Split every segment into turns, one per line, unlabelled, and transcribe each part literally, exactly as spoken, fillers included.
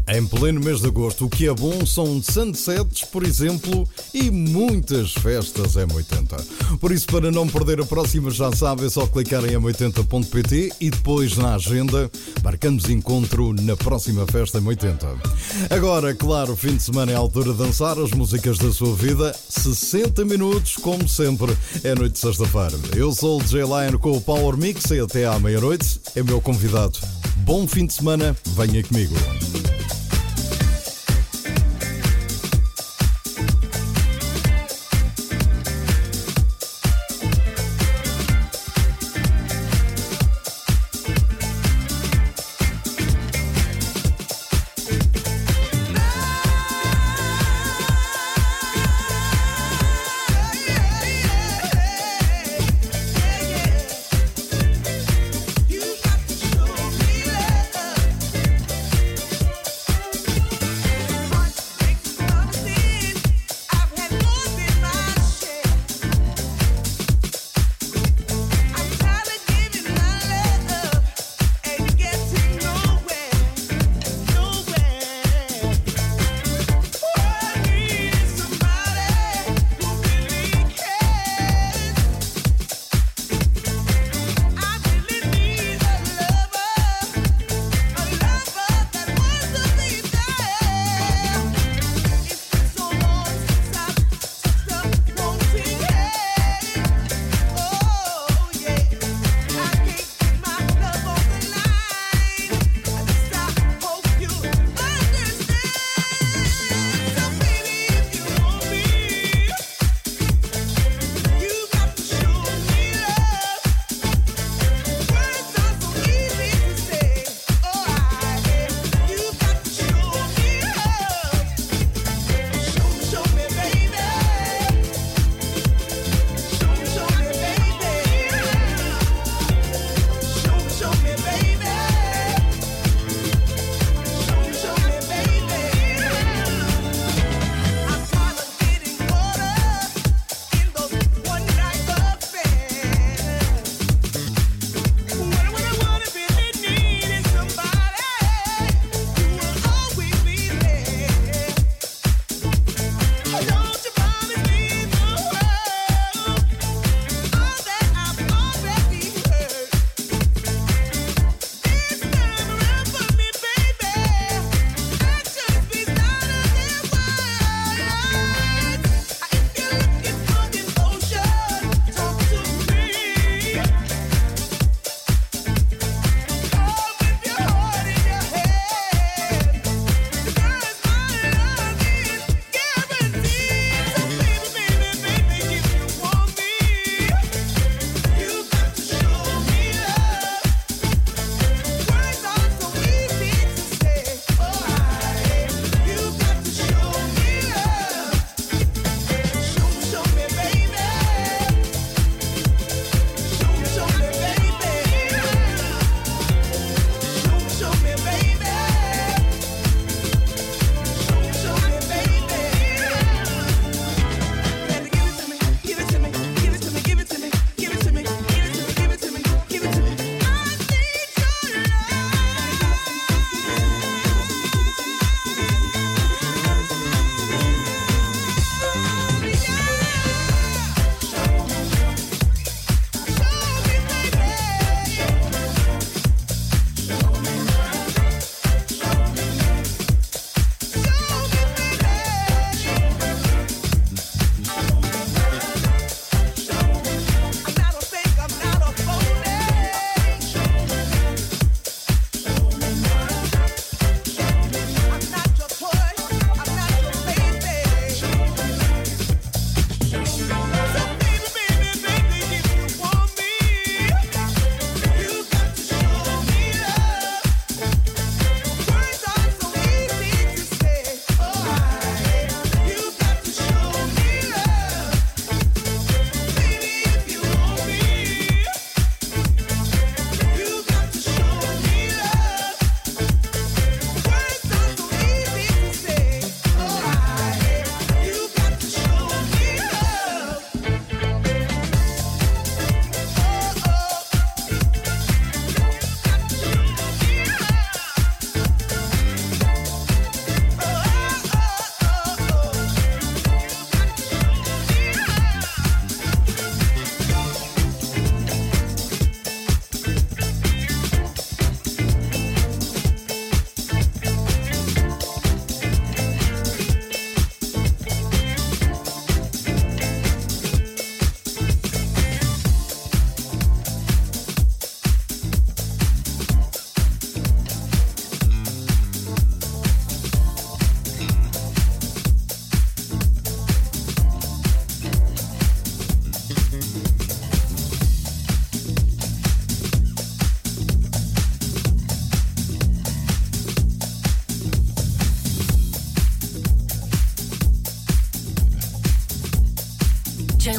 Em pleno mês de agosto, o que é bom são sunsets, por exemplo, e muitas festas M oitenta. Por isso, para não perder a próxima, já sabe, é só clicar em m oitenta ponto p t e depois na agenda marcamos encontro na próxima festa M oitenta. Agora, claro, fim de semana é a altura de dançar as músicas da sua vida. sessenta minutos, como sempre, é noite de sexta-feira. Eu sou o D J Lion com o Power Mix e até à meia-noite é meu convidado. Bom fim de semana, venha comigo.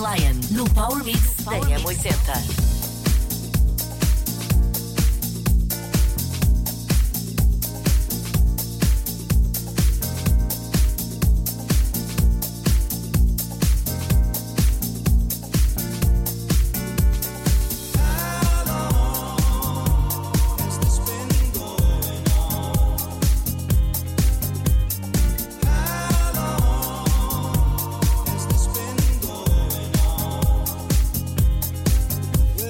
Lion, no Power Mix da M oitenta.
Well,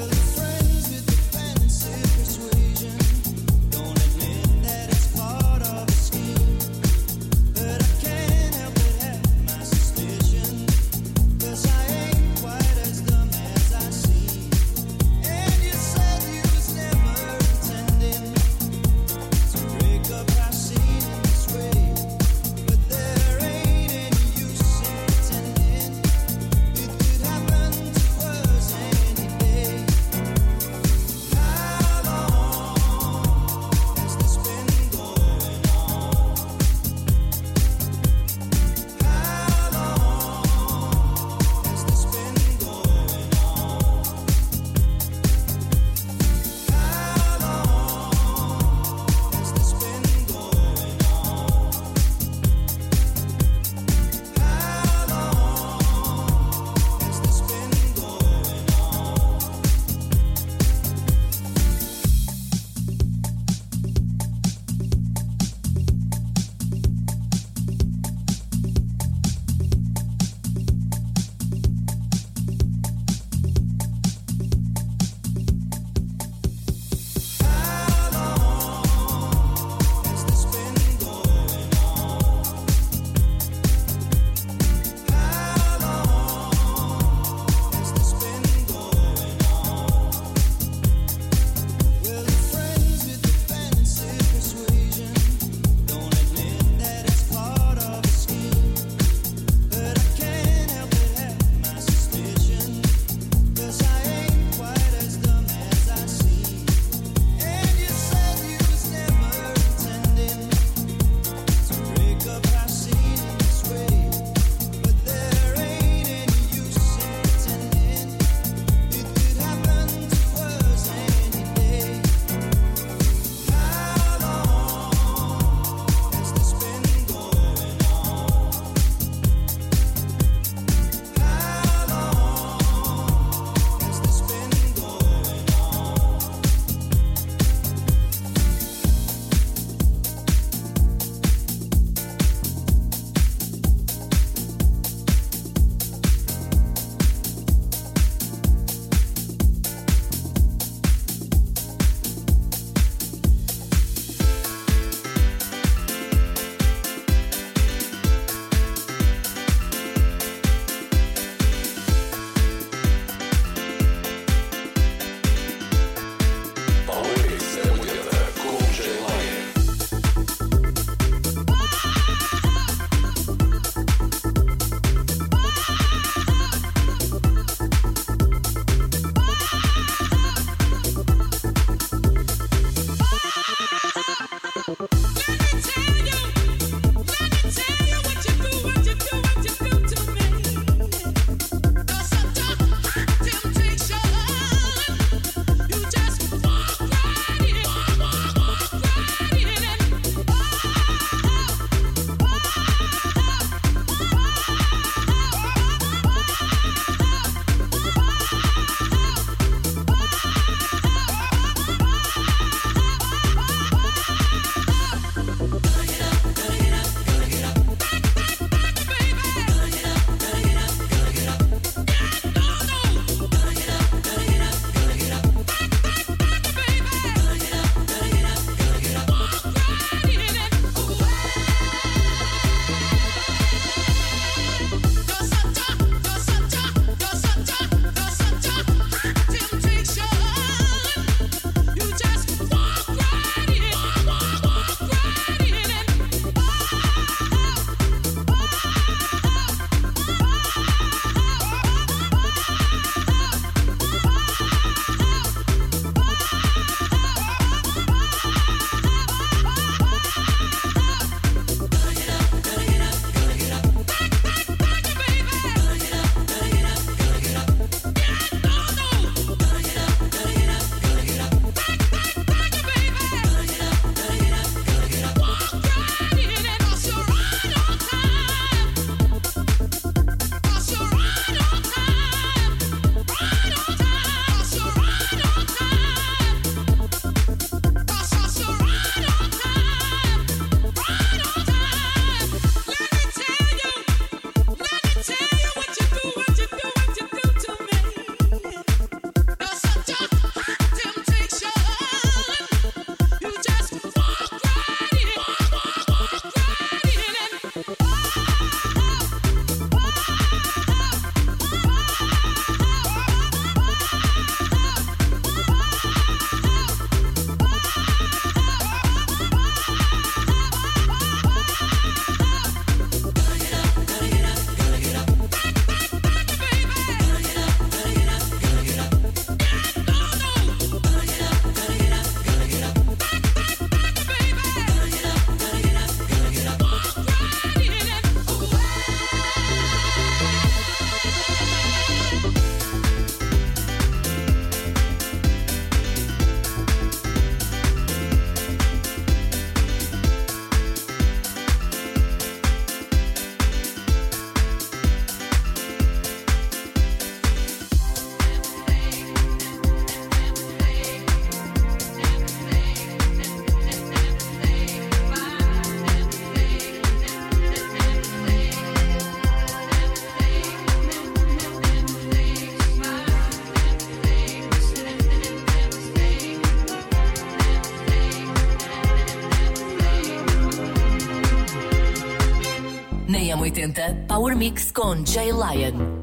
Na M oitenta, Power Mix com Jay Lion.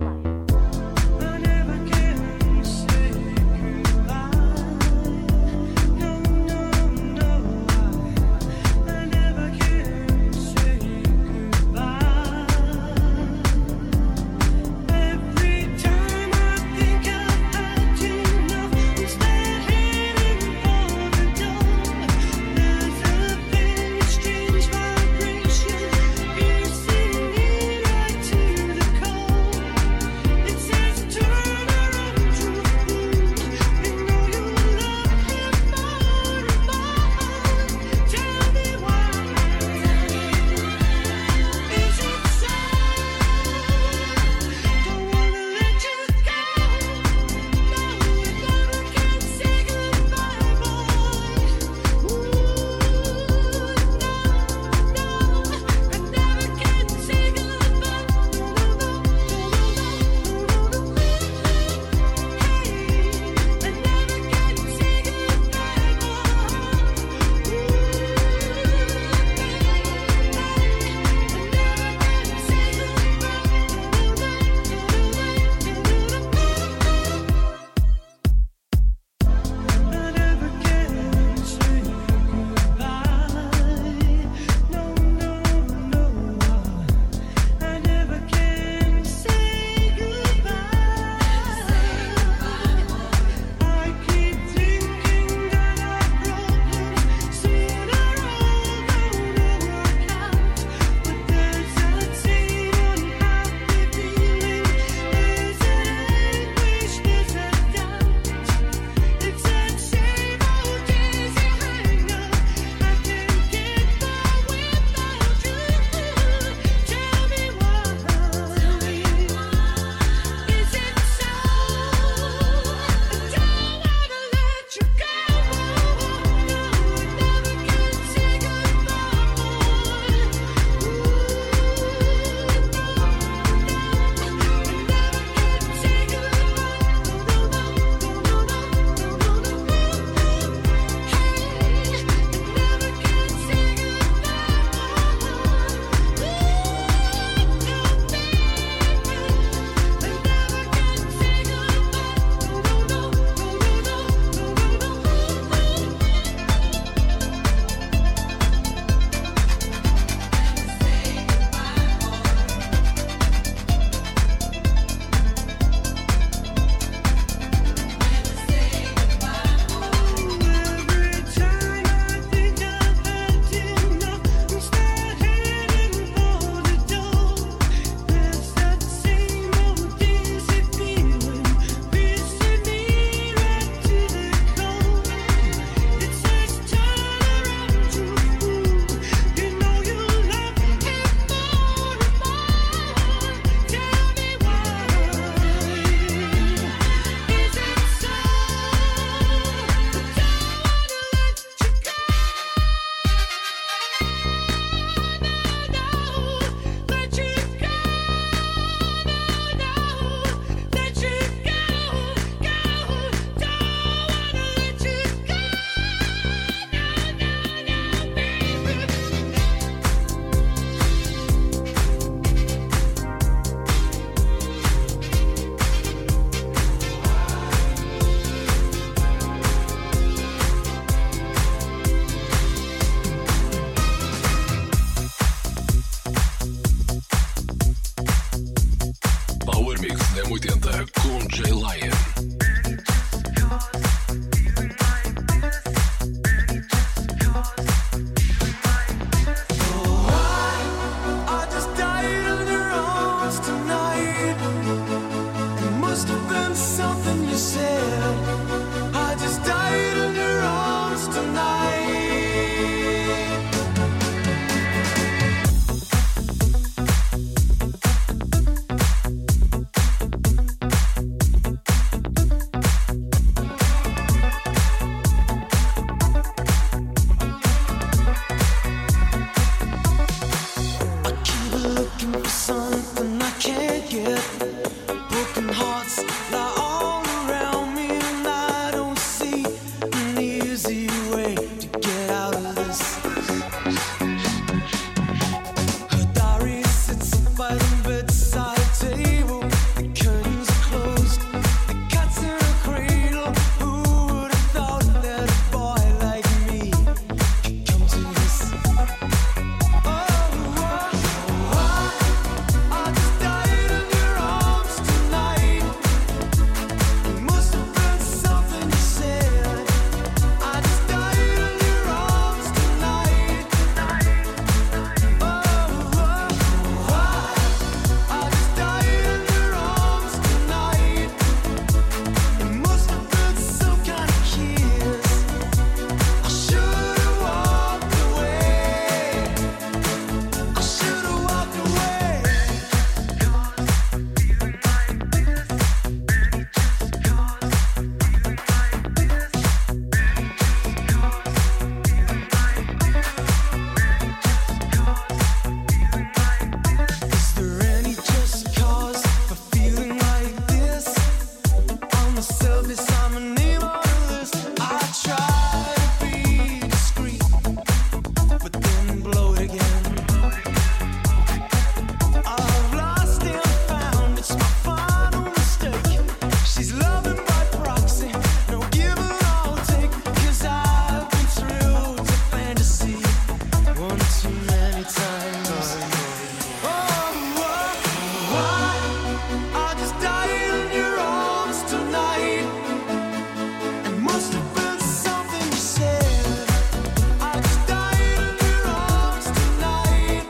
night times. Oh, oh, oh, I just died in your arms tonight. It must have been something you said. I just died in your arms tonight.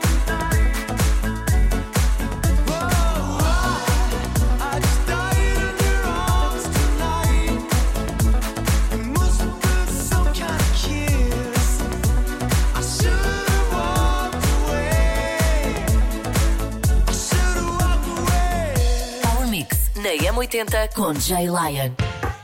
Oh, I, I just died in your arms tonight. It must have been some kind of kiss. I should have walked away. I should have walked away.
Power Mix na M oitenta com Jay Lion.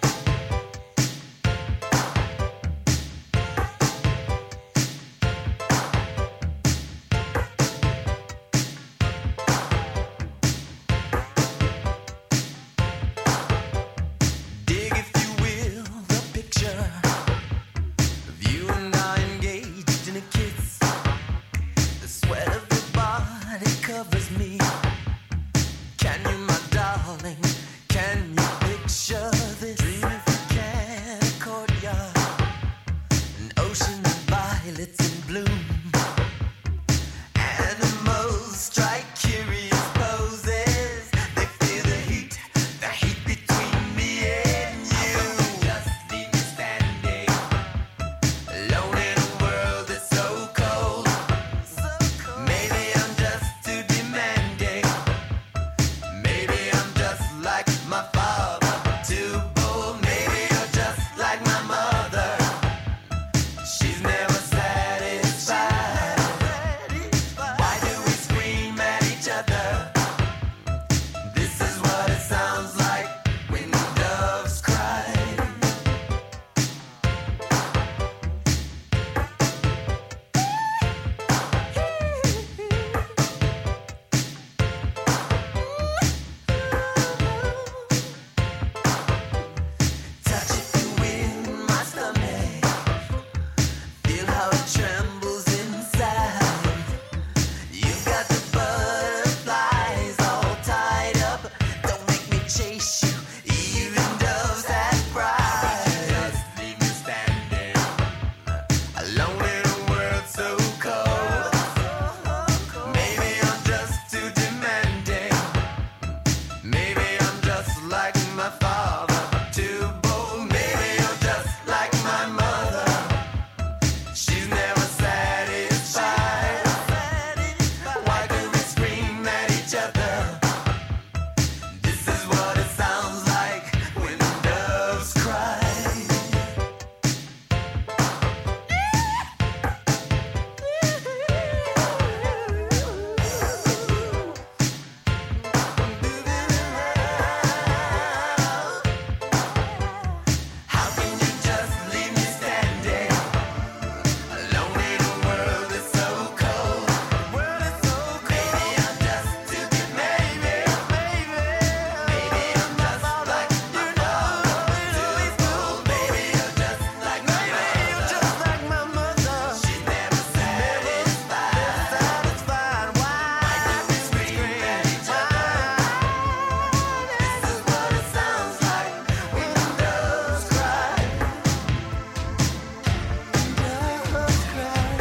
Dig, if you will, the picture of you and I engaged in a kiss. The sweat of your body covers me. Can you, my darling, can you picture this? Dream if you can, a courtyard, an ocean of violets in bloom. Animals strike curious poses. They feel the heat, the heat between me and you. Just leave me standing alone in a world that's so cold. Maybe I'm just too demanding. Maybe I'm just like my father, too bold. Maybe you're just like my mother. She's never satisfied. Why do we scream at each other? This is what it sounds like when doves cry. Touch if you will my stomach. Feel how it trembles inside. You've got the butterflies all tied up. Don't make me chase you, even doves have pride. Just leave me standing alone in a world so cold. Maybe I'm just too demanding. Maybe I'm just like my father, too bold. Maybe you're just like my mother. She's never satisfied. Why do we scream at each other? This is what it sounds like when doves cry. How can you just leave me standing alone in a world that's so cold? Maybe I'm just too demanding. Maybe I'm just like my father, too bold. Maybe you're just like my mother. She's never satisfied. Why do we scream at each other? This is what it sounds like when doves cry. Doves cry.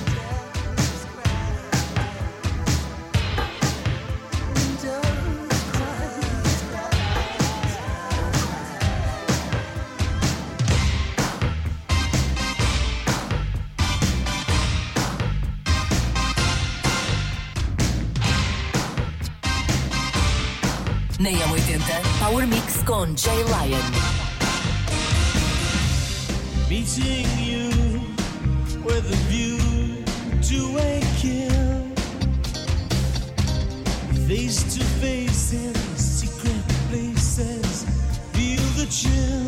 Na M oitenta Power Mix com Jay Lion.
Meeting you with a view to a kill. Face to face in secret places. Feel the chill.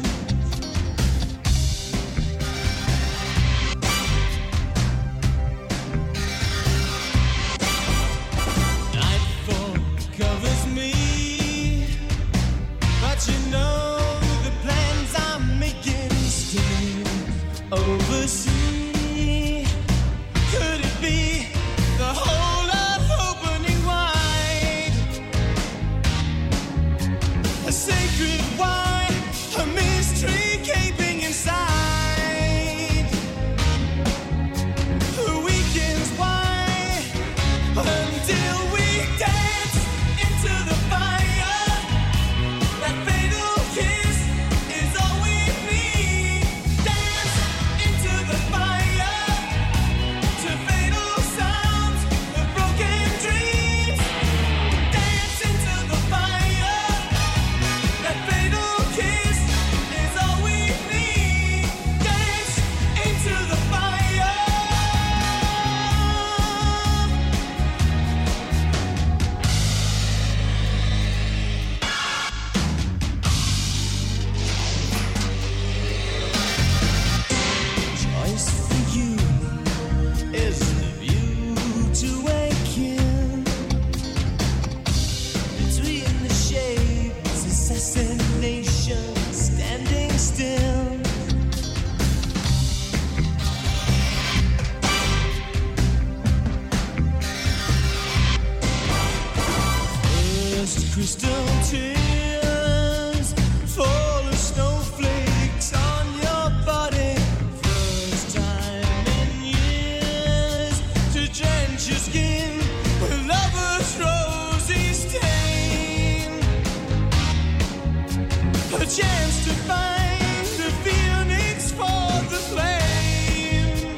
Nightfall covers me, but you know the plans I'm making stay overseas. Could it be the whole earth opening wide? crystal tears fall as snowflakes on your body. First time in years to drench your skin with lover's rosy stain. A chance to find the phoenix for the flame.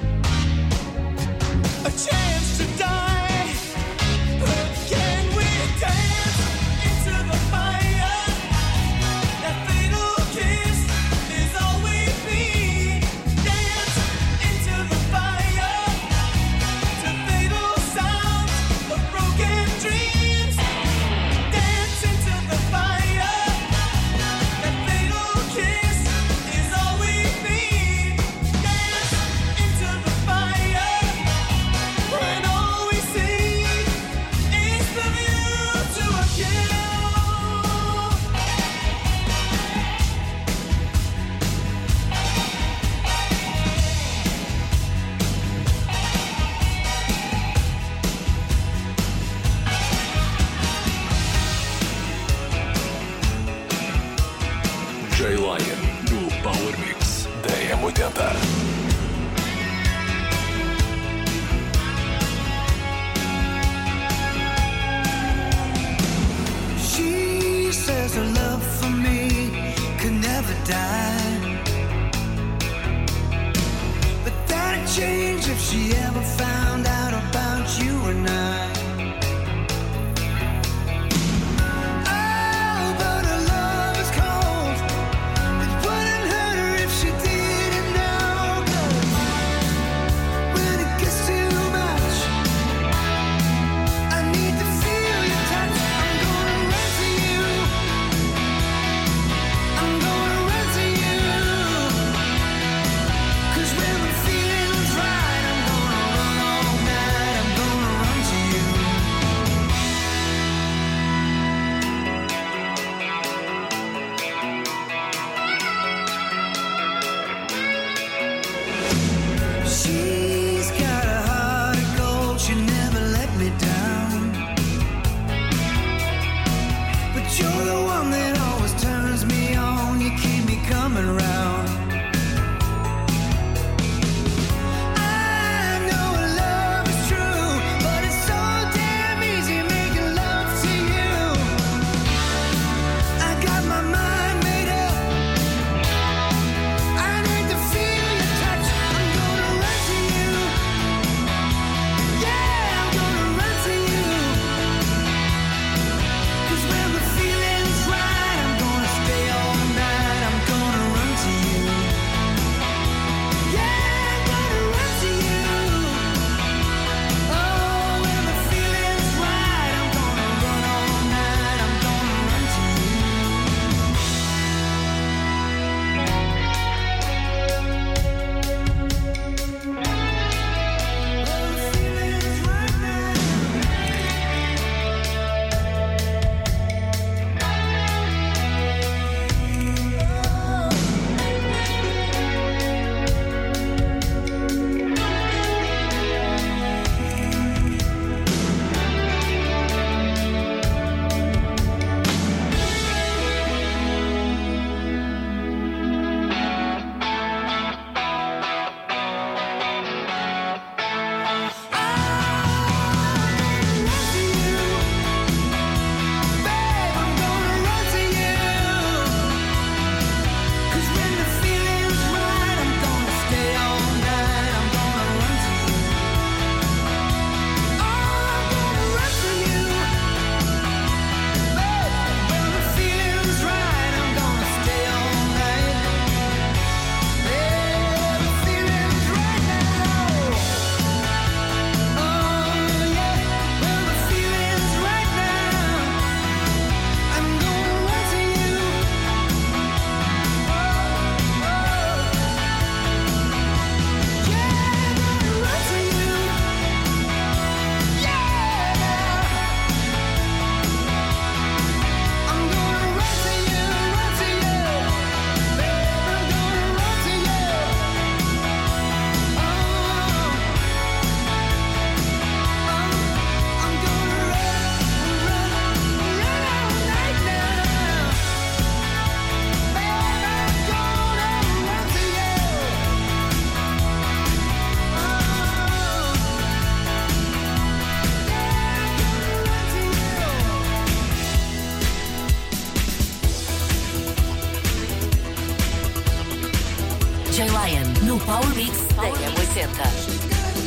A chance to die, but can we dance into the fire? That fatal kiss is all we need. Dance into the fire, to fatal sounds of broken dreams. Dance into the fire, that fatal
na M oitenta.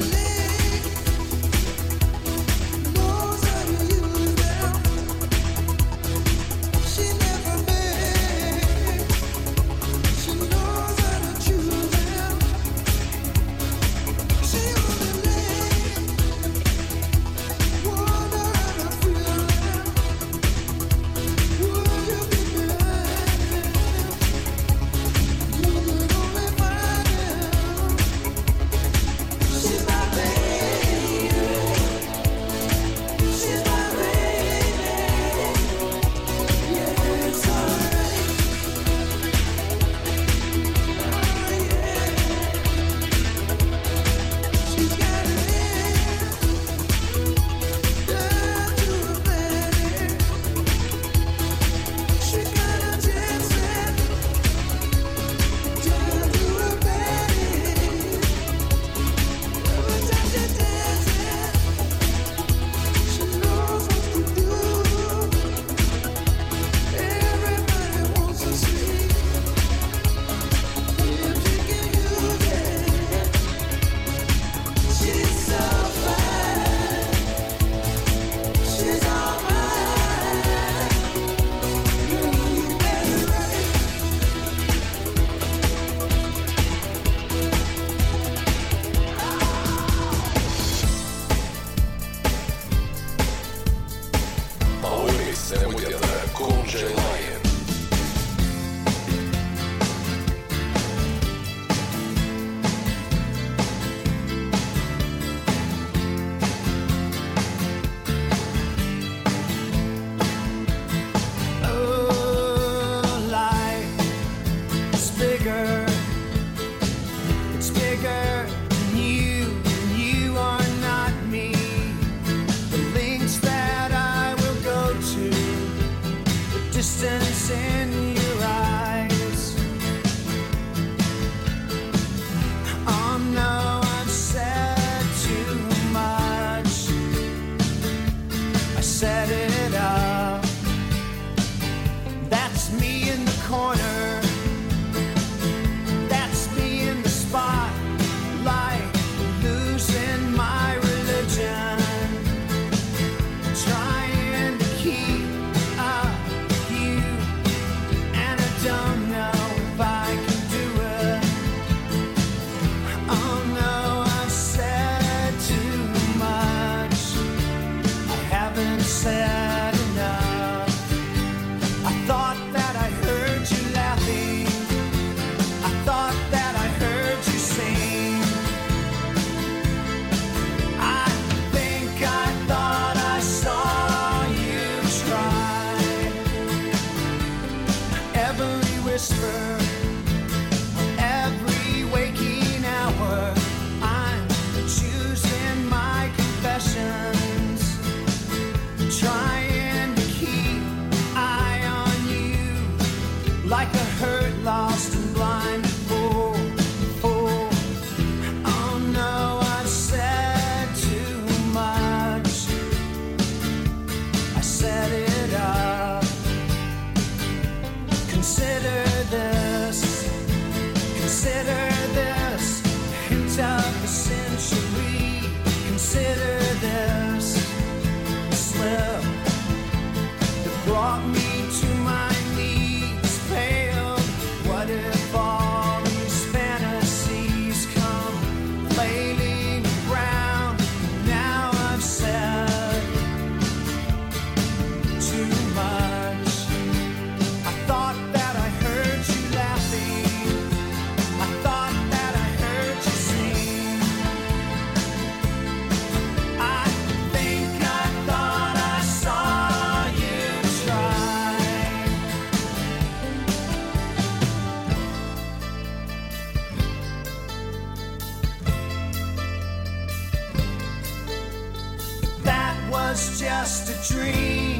was just a dream.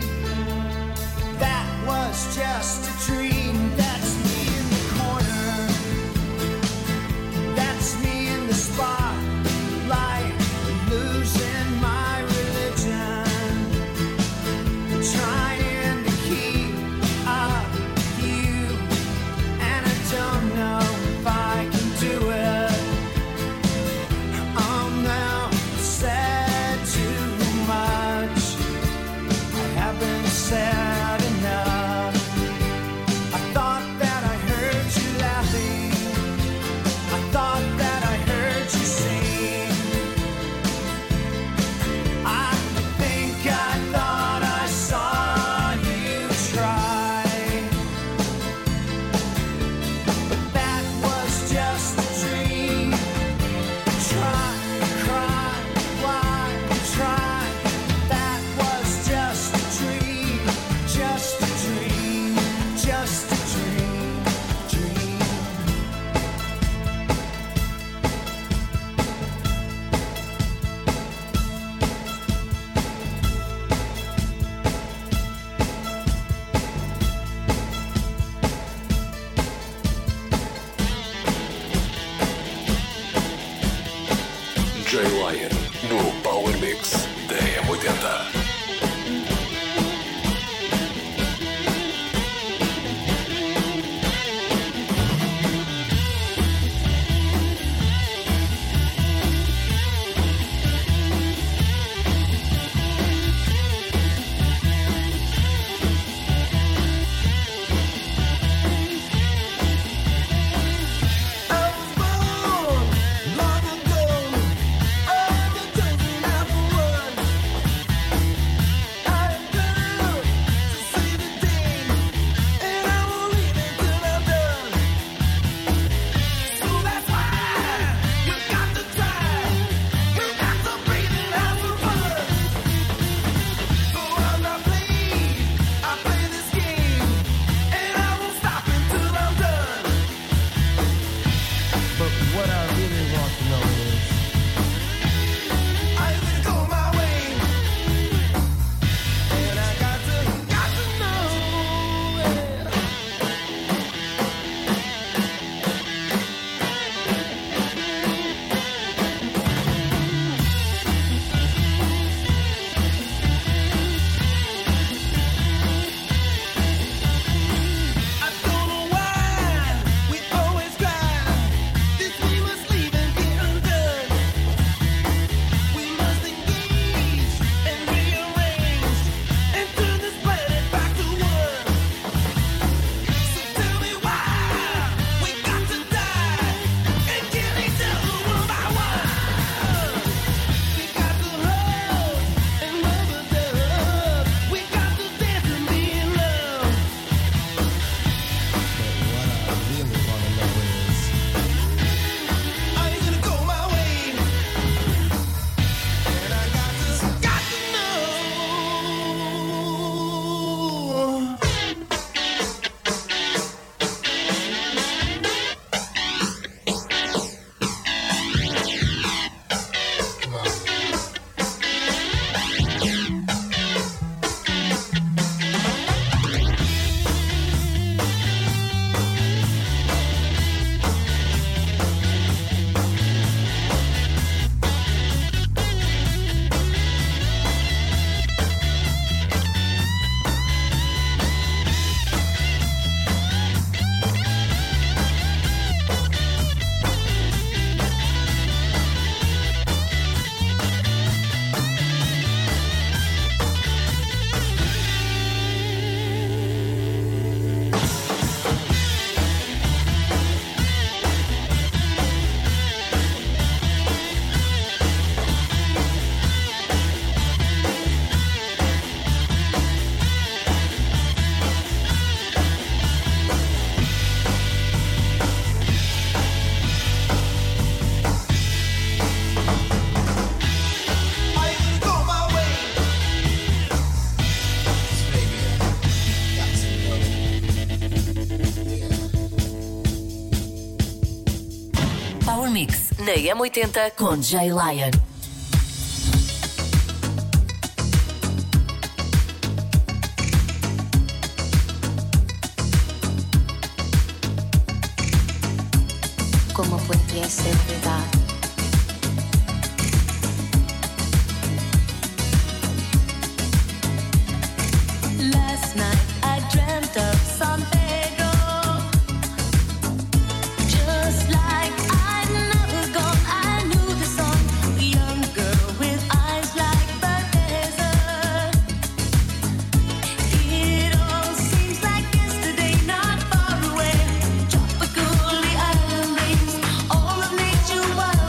That was just a dream. That's me in the corner. That's me in the spotlight, losing my religion, trying to keep up with you, and I don't know if I can do it.
Jay Lion no Power Mix da M oitenta.
Na M oitenta com Jay Lion.
¿Cómo puede ser verdad? Last night I dreamt of San Pedro, just like I'd never gone. I knew the song, a young girl with eyes like the desert. It all seems like yesterday, not far away. Tropical, the island breeze, all of nature was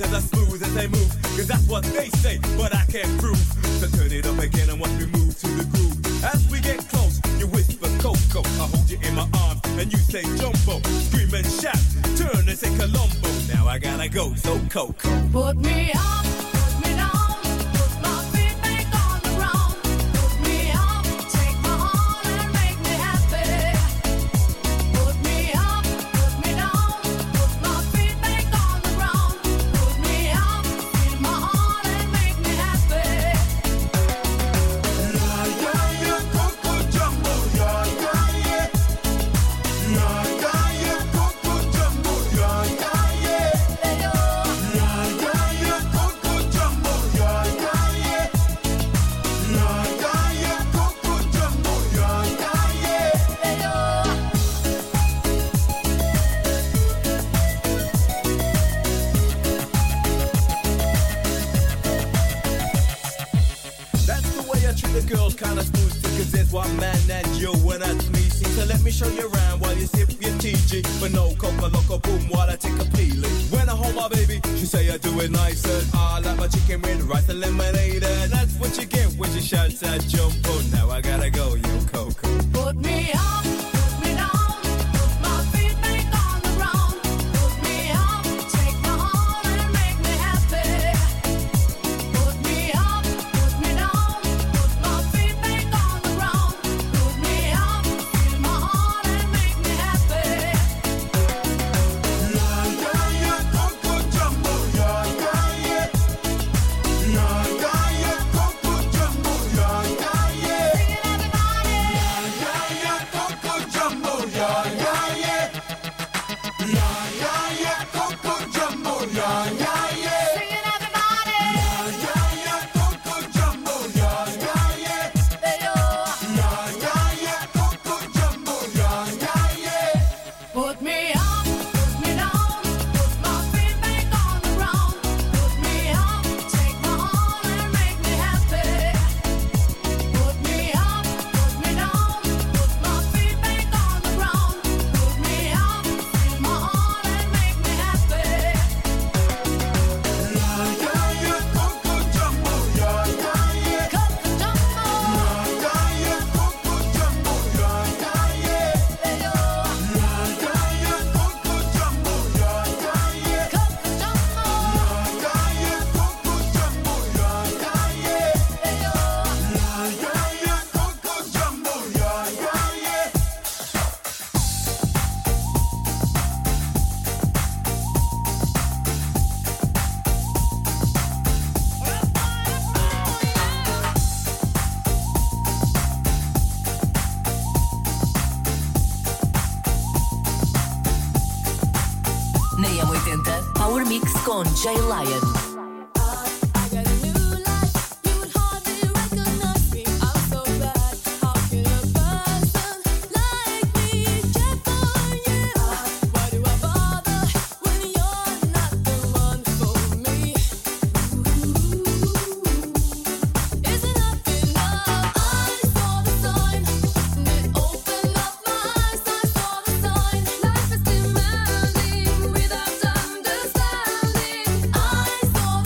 as I smooth as they move, cause that's what they say, but I can't prove. So turn it up again and watch me move to the groove. As we get close, you whisper Coco, I hold you in my arms and you say Jumbo. Scream and shout, turn and say Colombo. Now I gotta go, so Coco.
Put me up, put me down, put my feet back on the ground. Put me up, take my heart and make me happy. Put me up, put me down, put my feet back on the ground. Put me up, feel my heart and make me happy.
Yeah, yeah, yeah, Coco Jumbo, yeah, yeah, yeah. Yeah, yeah, yeah, Coco Jumbo, yeah, yeah, yeah. Yeah, yeah, yeah, Coco Jumbo, yeah, yeah, yeah. Yeah, yeah, yeah, Coco Jumbo, yeah, yeah, yeah.
That's the way I treat the girls, kinda smooth too, cause there's one man and you and that's me. See, so let me show you around while you sip your T G. But no coca loco boom while I take a peeling. When I hold my baby, she say I do it nicer. I like my chicken with rice and lemonade. And that's what you get when she shouts at Jumbo. Now I gotta go, yo Coco.
Put me up, put me down, put my feet back on the ground. Put me up, take my heart and make me happy. Put me up, put me down, put my feet back on the ground. Put me up, feel my heart and make me happy.
Yeah, yeah, yeah, Coco Jumbo, yeah, yeah, yeah. Yeah, yeah, yeah, Coco Jumbo, yeah, yeah, yeah. Yeah, yeah, Coco Jumbo, yeah, yeah, yeah. Yeah, yeah, yeah, Coco Jumbo, yeah, yeah, yeah.
Singing everybody.
Yeah, yeah, yeah, Coco Jumbo, yeah, yeah, yeah. Yeah, yeah, yeah, Coco Jumbo, yeah, yeah, yeah.
Put me up, put me down, put my feet back on the ground. Put me up, take my heart and make me happy. Put me up, put me down, put my feet back on the ground. Put me up, feel my heart and make me happy.
Yeah, yeah, yeah, Coco Jumbo, yeah, yeah, yeah.
Coco Jumbo,
Yeah, yeah, yeah, Coco Jumbo, yeah, yeah, yeah. Yeah, yeah, yeah, Coco Jumbo, yeah, yeah, yeah.
Coco Jumbo.
Yeah, yeah, yeah, Coco Jumbo, yeah, yeah, yeah. Yeah, yeah, yeah, Coco Jumbo, yeah, yeah, yeah.
Na M oitenta, Power Mix com Jay Lion.
I got a new life, you would hardly recognize me. I'm so bad. How can a person like me care for you? Why do I bother when you're not the one for me? Is enough enough? I saw the sign, and it opened up my eyes. I saw the sign. Life is demanding without understanding. I saw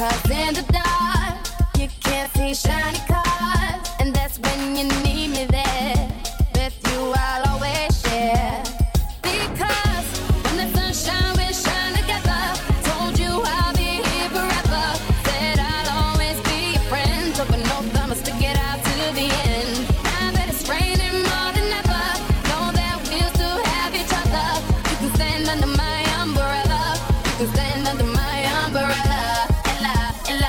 Cause in the dark, you can't see shiny cars. And that's when you need me there. With you, I'll always share. Because when the sunshine, we shine together. Told you I'll be here forever. Said I'll always be your friend. Took an oath, I'ma stick it out to the end. Now that it's raining more than ever, know that we'll still have each other. You can stand under my umbrella. You can stand under my umbrella. Ella,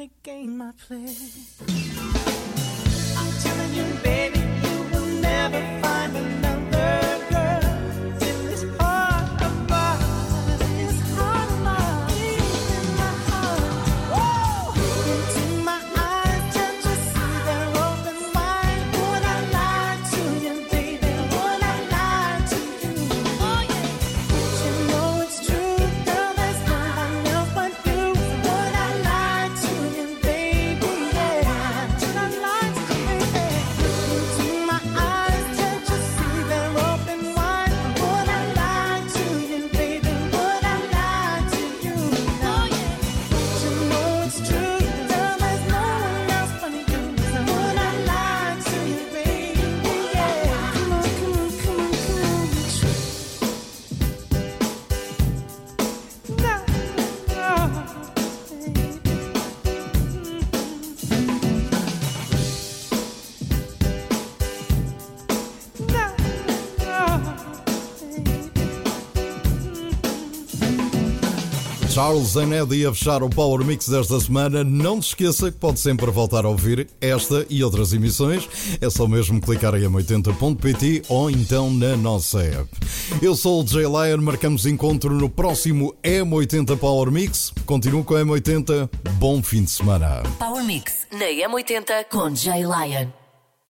regain my place. I'm telling you, baby, you will never find another girl in this heart of mine. This heart of mine, in my heart. Woo! Into my eyes, can't you see they're open wide? Would I lie to you, baby? Would I lie to you? Oh yeah. But you know it's true, girl. There's nobody else but you. Would I lie to you, baby? Yeah. Would I lie to you, baby? Into my eyes, can't you see they're open wide? Would I lie to you, baby? Would I lie to you? Oh yeah. But you know it's true, girl. There's no one else but you. So would I lie to you, baby? Yeah. Come on, come on, come on, come on. No,
Charles and Eddie a fechar o Power Mix desta semana. Não te esqueça que pode sempre voltar a ouvir esta e outras emissões. É só mesmo clicar em m oitenta ponto pt ou então na nossa app. Eu sou o Jay Lion, marcamos encontro no próximo M oitenta Power Mix. Continuo com a M oitenta, bom fim de semana.
Power Mix na M oitenta com Jay Lion.